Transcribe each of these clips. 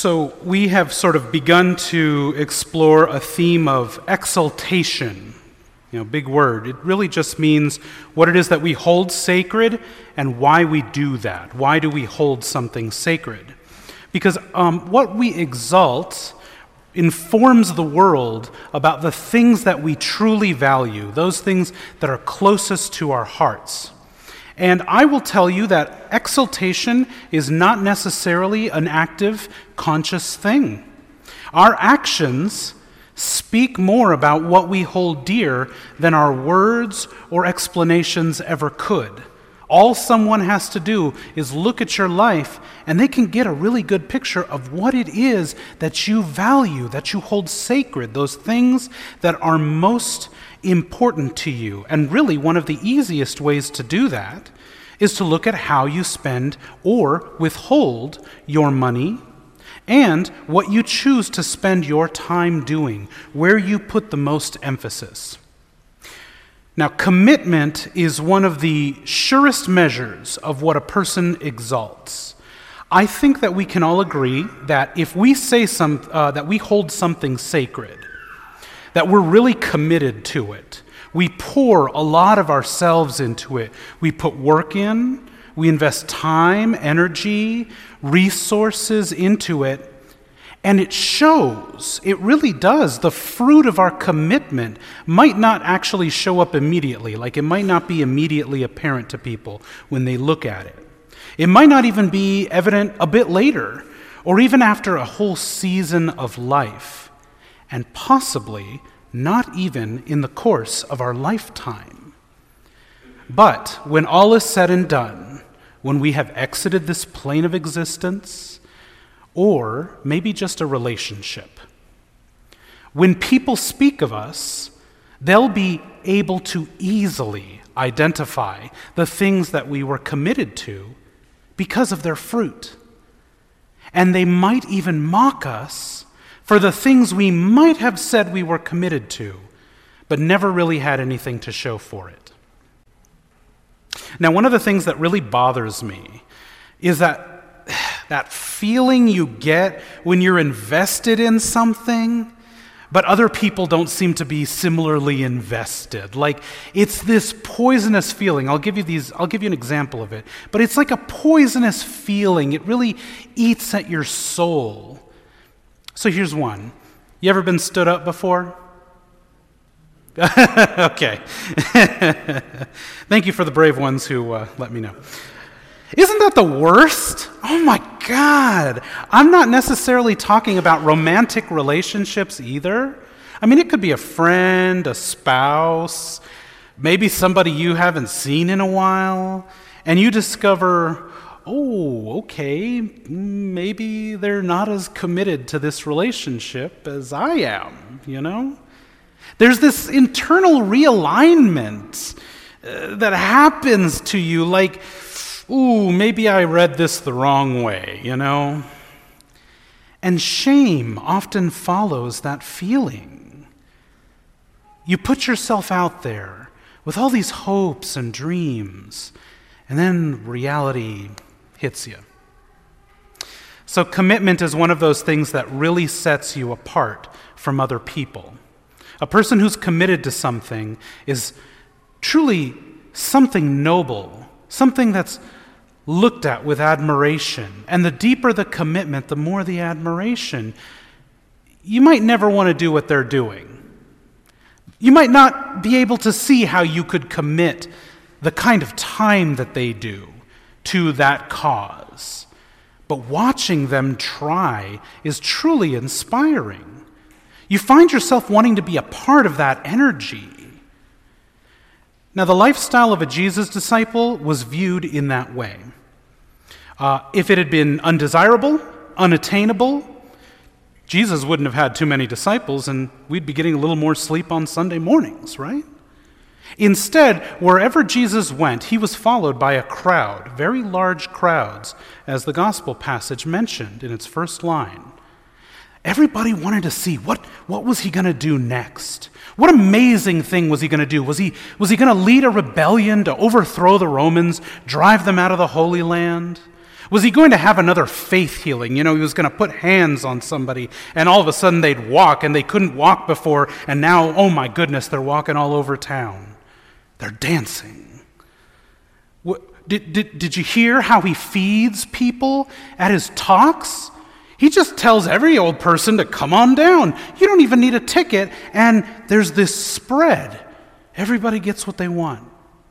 So we have sort of begun to explore a theme of exaltation. Big word. It really just means what it is that we hold sacred and why we do that. Why do we hold something sacred? Because what we exalt informs the world about the things that we truly value, those things that are closest to our hearts. And I will tell you that exaltation is not necessarily an active, conscious thing. Our actions speak more about what we hold dear than our words or explanations ever could. All someone has to do is look at your life, and they can get a really good picture of what it is that you value, that you hold sacred, those things that are most important to you. And really, one of the easiest ways to do that is to look at how you spend or withhold your money and what you choose to spend your time doing, where you put the most emphasis. Now, commitment is one of the surest measures of what a person exalts. I think that we can all agree that if we say that we hold something sacred, that we're really committed to it. We pour a lot of ourselves into it. We put work in, we invest time, energy, resources into it, and it shows. It really does. The fruit of our commitment might not actually show up immediately, like it might not be immediately apparent to people when they look at it. It might not even be evident a bit later, or even after a whole season of life, and possibly not even in the course of our lifetime. But when all is said and done, when we have exited this plane of existence, or maybe just a relationship, when people speak of us, they'll be able to easily identify the things that we were committed to because of their fruit. And they might even mock us for the things we might have said we were committed to, but never really had anything to show for it. Now, one of the things that really bothers me is that feeling you get when you're invested in something, but other people don't seem to be similarly invested. Like, it's this poisonous feeling. I'll give you an example of it. But it's like a poisonous feeling. It really eats at your soul. So here's one. You ever been stood up before? Okay. Thank you for the brave ones who let me know. Isn't that the worst? Oh my God. I'm not necessarily talking about romantic relationships either. I mean, it could be a friend, a spouse, maybe somebody you haven't seen in a while, and you discover, oh, okay, maybe they're not as committed to this relationship as I am, There's this internal realignment that happens to you, like, ooh, maybe I read this the wrong way, And shame often follows that feeling. You put yourself out there with all these hopes and dreams, and then reality hits you. So commitment is one of those things that really sets you apart from other people. A person who's committed to something is truly something noble, something that's looked at with admiration. And the deeper the commitment, the more the admiration. You might never want to do what they're doing. You might not be able to see how you could commit the kind of time that they do to that cause. But watching them try is truly inspiring. You find yourself wanting to be a part of that energy. Now, the lifestyle of a Jesus disciple was viewed in that way. If it had been undesirable, unattainable, Jesus wouldn't have had too many disciples, and we'd be getting a little more sleep on Sunday mornings, right? Instead, wherever Jesus went, he was followed by a crowd, very large crowds, as the gospel passage mentioned in its first line. Everybody wanted to see what was he going to do next? What amazing thing was he going to do? Was he going to lead a rebellion to overthrow the Romans, drive them out of the Holy Land? Was he going to have another faith healing? He was going to put hands on somebody, and all of a sudden they'd walk, and they couldn't walk before, and now, oh my goodness, they're walking all over town. They're dancing. Did you hear how he feeds people at his talks? He just tells every old person to come on down. You don't even need a ticket, and there's this spread. Everybody gets what they want.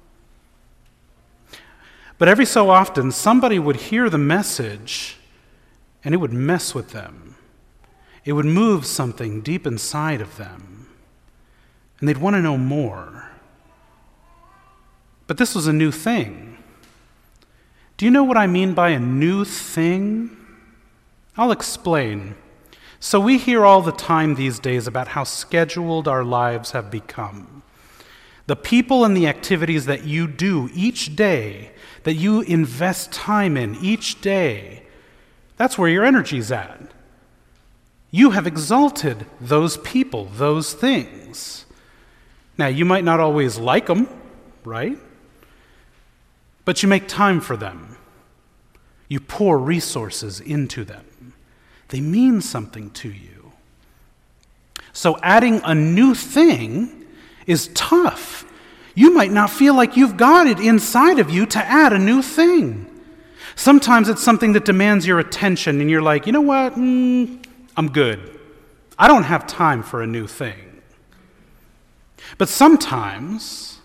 But every so often, somebody would hear the message, and it would mess with them. It would move something deep inside of them, and they'd want to know more. But this was a new thing. Do you know what I mean by a new thing? I'll explain. So we hear all the time these days about how scheduled our lives have become. The people and the activities that you do each day, that you invest time in each day, that's where your energy's at. You have exalted those people, those things. Now, you might not always like them, right? But you make time for them. You pour resources into them. They mean something to you. So adding a new thing is tough. You might not feel like you've got it inside of you to add a new thing. Sometimes it's something that demands your attention, and you're like, you know what? I'm good. I don't have time for a new thing. But sometimes,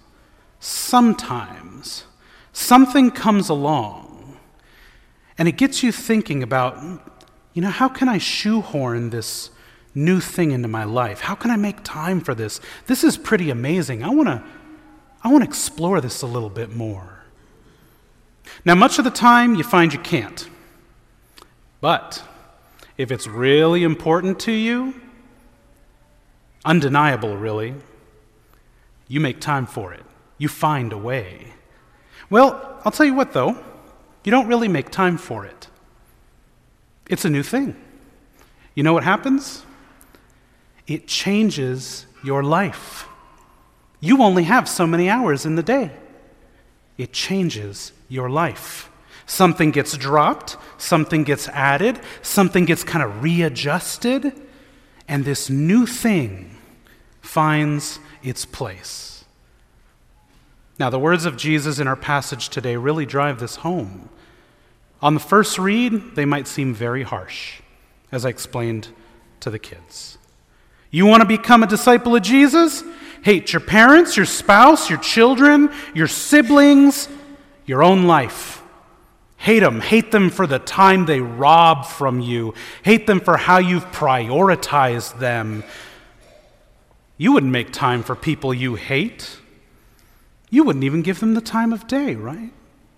something comes along, and it gets you thinking about, how can I shoehorn this new thing into my life? How can I make time for this? This is pretty amazing. I want to explore this a little bit more. Now, much of the time, you find you can't. But if it's really important to you, undeniable, really, you make time for it. You find a way. Well, I'll tell you what, though. You don't really make time for it. It's a new thing. You know what happens? It changes your life. You only have so many hours in the day. It changes your life. Something gets dropped, something gets added, something gets kind of readjusted, and this new thing finds its place. Now, the words of Jesus in our passage today really drive this home. On the first read, they might seem very harsh, as I explained to the kids. You want to become a disciple of Jesus? Hate your parents, your spouse, your children, your siblings, your own life. Hate them. Hate them for the time they rob from you. Hate them for how you've prioritized them. You wouldn't make time for people you hate. You wouldn't even give them the time of day, right?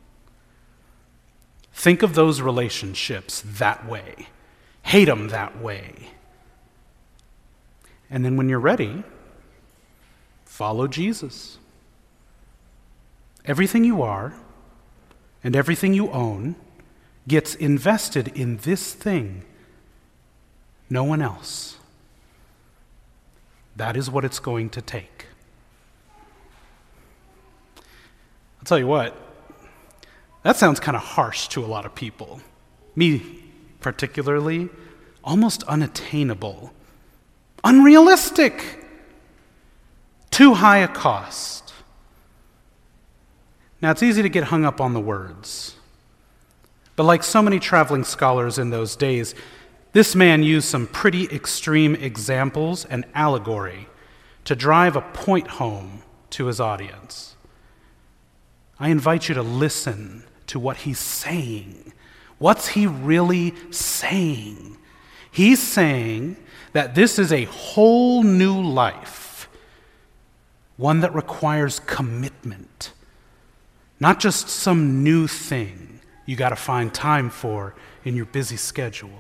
Think of those relationships that way. Hate them that way. And then when you're ready, follow Jesus. Everything you are and everything you own gets invested in this thing, no one else. That is what it's going to take. I'll tell you what, that sounds kind of harsh to a lot of people. Me particularly, almost unattainable, unrealistic, too high a cost. Now, it's easy to get hung up on the words. But like so many traveling scholars in those days, this man used some pretty extreme examples and allegory to drive a point home to his audience. I invite you to listen to what he's saying. What's he really saying? He's saying that this is a whole new life, one that requires commitment, not just some new thing you got to find time for in your busy schedule.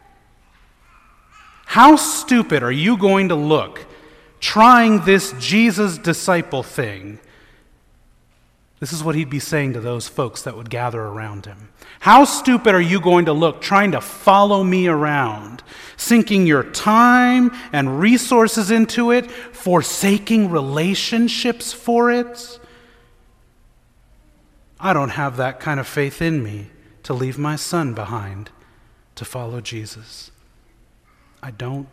How stupid are you going to look trying this Jesus disciple thing? This is what he'd be saying to those folks that would gather around him. How stupid are you going to look trying to follow me around, sinking your time and resources into it, forsaking relationships for it? I don't have that kind of faith in me to leave my son behind to follow Jesus. I don't.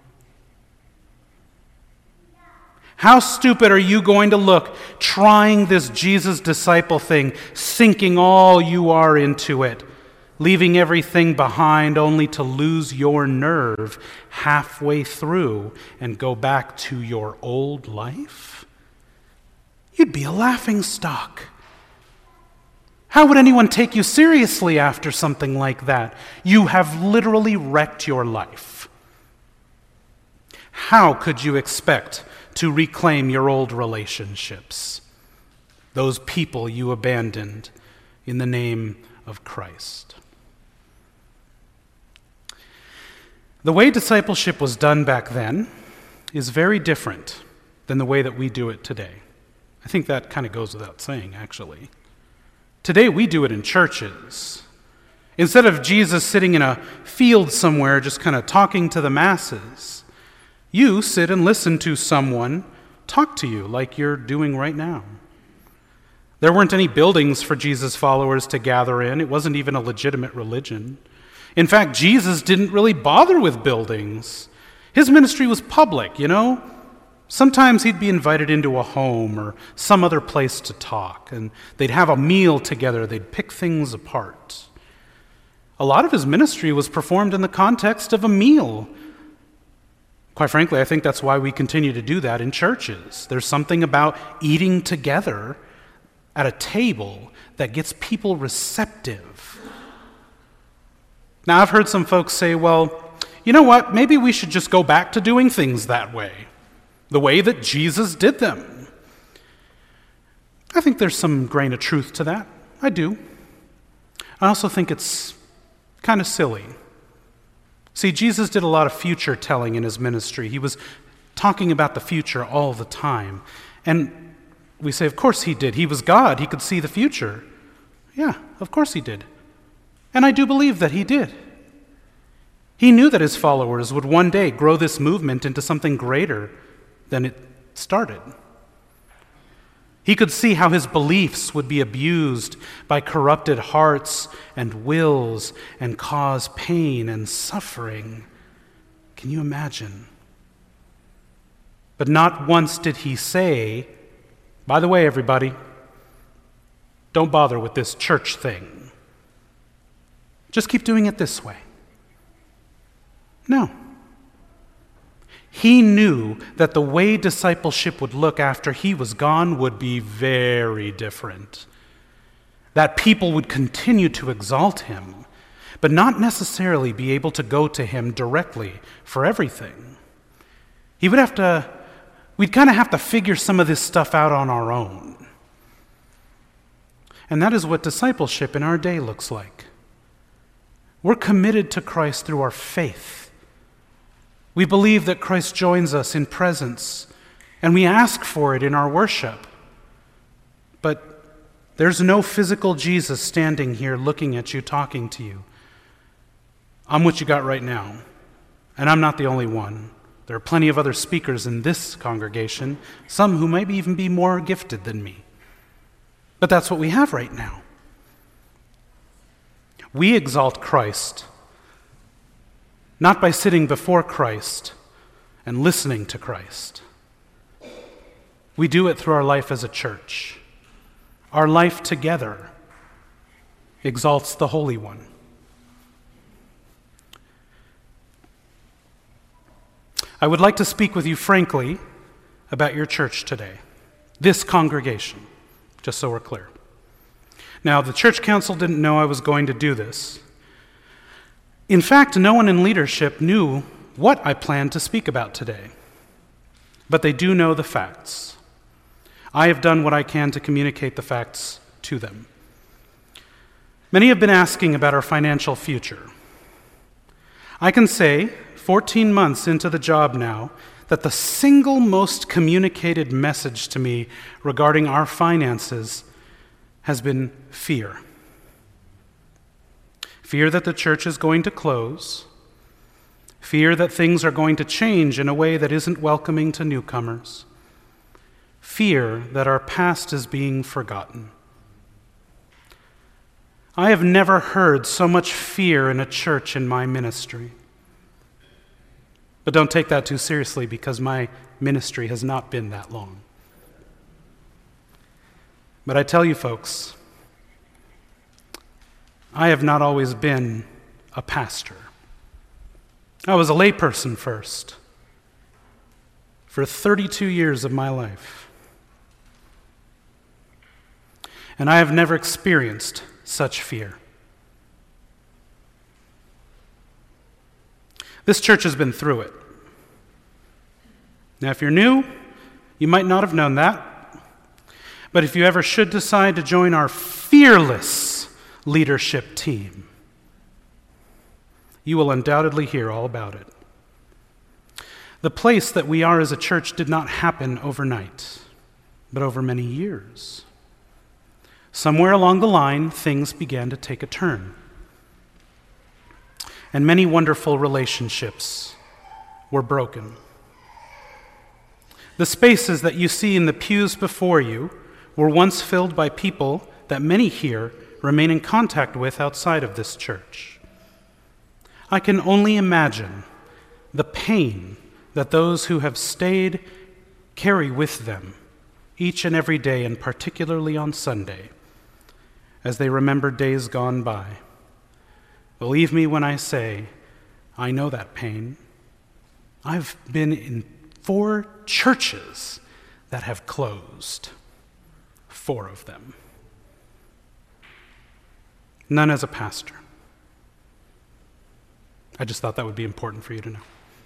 How stupid are you going to look trying this Jesus disciple thing, sinking all you are into it, leaving everything behind only to lose your nerve halfway through and go back to your old life? You'd be a laughingstock. How would anyone take you seriously after something like that? You have literally wrecked your life. How could you expect to reclaim your old relationships, those people you abandoned in the name of Christ? The way discipleship was done back then is very different than the way that we do it today. I think that kind of goes without saying, actually. Today we do it in churches. Instead of Jesus sitting in a field somewhere just kind of talking to the masses, you sit and listen to someone talk to you like you're doing right now. There weren't any buildings for Jesus' followers to gather in. It wasn't even a legitimate religion. In fact, Jesus didn't really bother with buildings. His ministry was public, Sometimes he'd be invited into a home or some other place to talk, and they'd have a meal together. They'd pick things apart. A lot of his ministry was performed in the context of a meal. Quite frankly, I think that's why we continue to do that in churches. There's something about eating together at a table that gets people receptive. Now, I've heard some folks say, well, you know what? Maybe we should just go back to doing things that way. The way that Jesus did them. I think there's some grain of truth to that. I do. I also think it's kind of silly. See, Jesus did a lot of future telling in his ministry. He was talking about the future all the time. And we say, of course he did. He was God. He could see the future. Yeah, of course he did. And I do believe that he did. He knew that his followers would one day grow this movement into something greater than it started. He could see how his beliefs would be abused by corrupted hearts and wills and cause pain and suffering. Can you imagine? But not once did he say, by the way, everybody, don't bother with this church thing. Just keep doing it this way. No. He knew that the way discipleship would look after he was gone would be very different. That people would continue to exalt him, but not necessarily be able to go to him directly for everything. We'd kind of have to figure some of this stuff out on our own. And that is what discipleship in our day looks like. We're committed to Christ through our faith. We believe that Christ joins us in presence, and we ask for it in our worship. But there's no physical Jesus standing here looking at you, talking to you. I'm what you got right now, and I'm not the only one. There are plenty of other speakers in this congregation, some who might even be more gifted than me. But that's what we have right now. We exalt Christ not by sitting before Christ and listening to Christ. We do it through our life as a church. Our life together exalts the Holy One. I would like to speak with you frankly about your church today, this congregation, just so we're clear. Now, the church council didn't know I was going to do this. In fact, no one in leadership knew what I planned to speak about today, but they do know the facts. I have done what I can to communicate the facts to them. Many have been asking about our financial future. I can say, 14 months into the job now, that the single most communicated message to me regarding our finances has been fear. Fear that the church is going to close. Fear that things are going to change in a way that isn't welcoming to newcomers. Fear that our past is being forgotten. I have never heard so much fear in a church in my ministry. But don't take that too seriously, because my ministry has not been that long. But I tell you folks, I have not always been a pastor. I was a layperson first, for 32 years of my life. And I have never experienced such fear. This church has been through it. Now, if you're new, you might not have known that. But if you ever should decide to join our fearless leadership team, you will undoubtedly hear all about it. The place that we are as a church did not happen overnight, but over many years. Somewhere along the line, things began to take a turn. And many wonderful relationships were broken. The spaces that you see in the pews before you were once filled by people that many here remain in contact with outside of this church. I can only imagine the pain that those who have stayed carry with them each and every day, and particularly on Sunday, as they remember days gone by. Believe me when I say, I know that pain. I've been in 4 churches that have closed, 4 of them. None as a pastor. I just thought that would be important for you to know.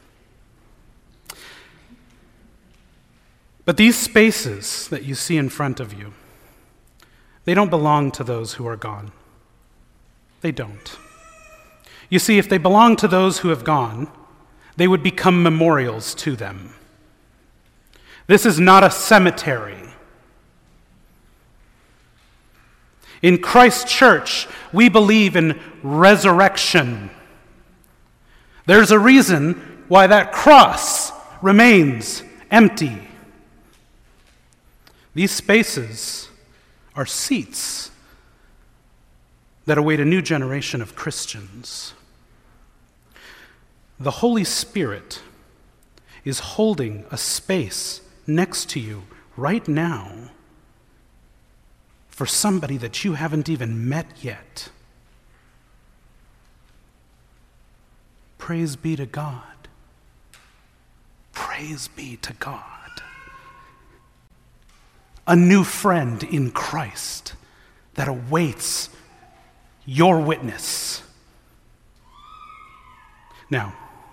But these spaces that you see in front of you, they don't belong to those who are gone. They don't. You see, if they belong to those who have gone, they would become memorials to them. This is not a cemetery. In Christ's church, we believe in resurrection. There's a reason why that cross remains empty. These spaces are seats that await a new generation of Christians. The Holy Spirit is holding a space next to you right now for somebody that you haven't even met yet. Praise be to God. Praise be to God. A new friend in Christ that awaits your witness. Now,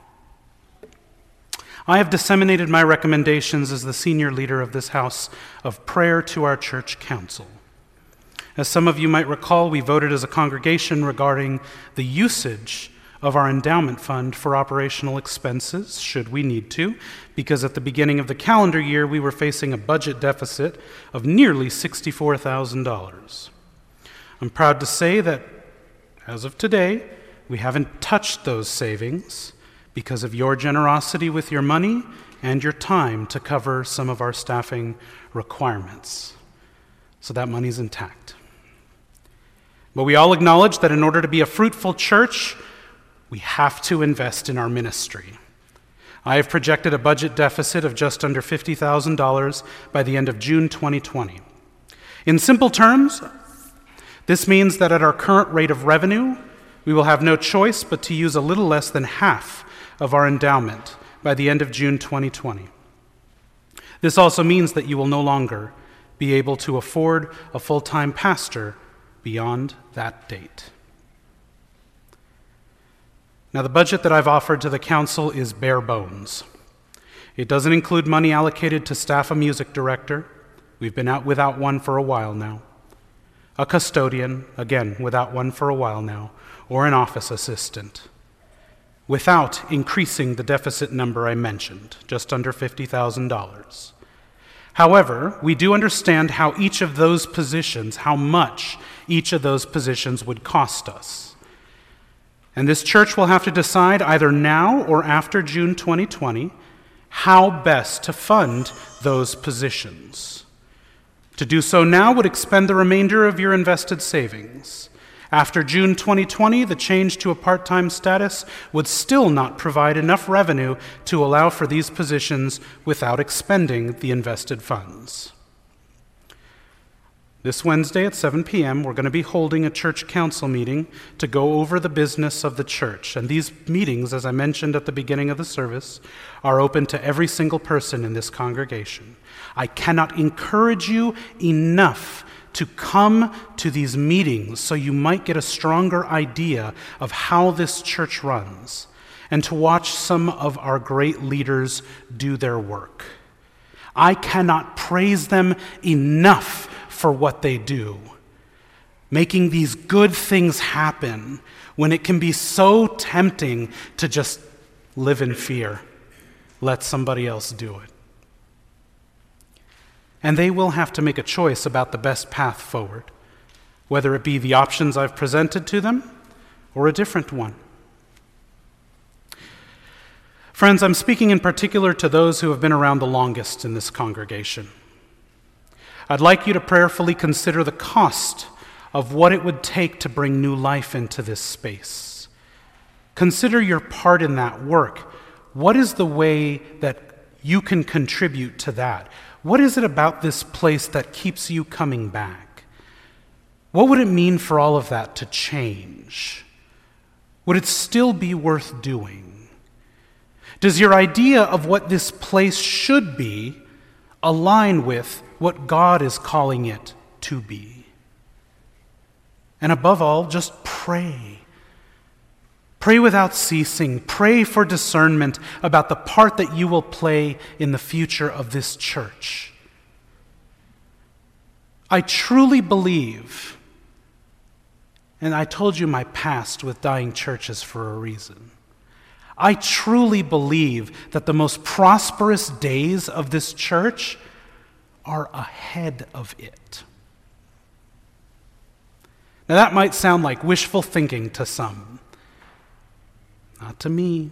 I have disseminated my recommendations as the senior leader of this house of prayer to our church council. As some of you might recall, we voted as a congregation regarding the usage of our endowment fund for operational expenses, should we need to, because at the beginning of the calendar year, we were facing a budget deficit of nearly $64,000. I'm proud to say that, as of today, we haven't touched those savings because of your generosity with your money and your time to cover some of our staffing requirements. So that money's intact. But we all acknowledge that in order to be a fruitful church, we have to invest in our ministry. I have projected a budget deficit of just under $50,000 by the end of June 2020. In simple terms, this means that at our current rate of revenue, we will have no choice but to use a little less than half of our endowment by the end of June 2020. This also means that you will no longer be able to afford a full-time pastor beyond that date. Now, the budget that I've offered to the council is bare bones. It doesn't include money allocated to staff a music director. We've been out without one for a while now. A custodian, again, without one for a while now, or an office assistant, without increasing the deficit number I mentioned, just under $50,000. However, we do understand how each of those positions, how much each of those positions would cost us. And this church will have to decide either now or after June 2020 how best to fund those positions. To do so now would expend the remainder of your invested savings. After June 2020, the change to a part-time status would still not provide enough revenue to allow for these positions without expending the invested funds. This Wednesday at 7 p.m., we're going to be holding a church council meeting to go over the business of the church. And these meetings, as I mentioned at the beginning of the service, are open to every single person in this congregation. I cannot encourage you enough to come to these meetings so you might get a stronger idea of how this church runs and to watch some of our great leaders do their work. I cannot praise them enough for what they do, making these good things happen when it can be so tempting to just live in fear. Let somebody else do it. And they will have to make a choice about the best path forward, whether it be the options I've presented to them or a different one. Friends, I'm speaking in particular to those who have been around the longest in this congregation. I'd like you to prayerfully consider the cost of what it would take to bring new life into this space. Consider your part in that work. What is the way that you can contribute to that? What is it about this place that keeps you coming back? What would it mean for all of that to change? Would it still be worth doing? Does your idea of what this place should be align with what God is calling it to be? And above all, just pray. Pray without ceasing. Pray for discernment about the part that you will play in the future of this church. I truly believe, and I told you my past with dying churches for a reason. I truly believe that the most prosperous days of this church are ahead of it. Now that might sound like wishful thinking to some. Not to me.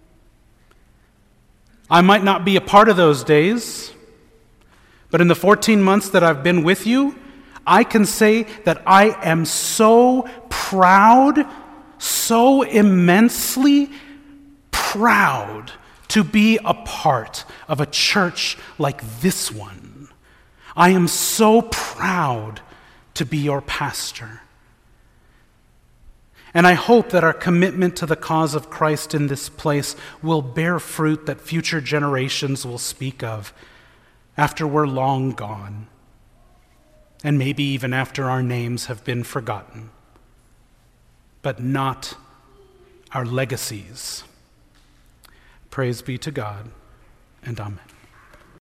I might not be a part of those days, but in the 14 months that I've been with you, I can say that I am so proud, so immensely proud to be a part of a church like this one. I am so proud to be your pastor. And I hope that our commitment to the cause of Christ in this place will bear fruit that future generations will speak of after we're long gone, and maybe even after our names have been forgotten, but not our legacies. Praise be to God, and amen.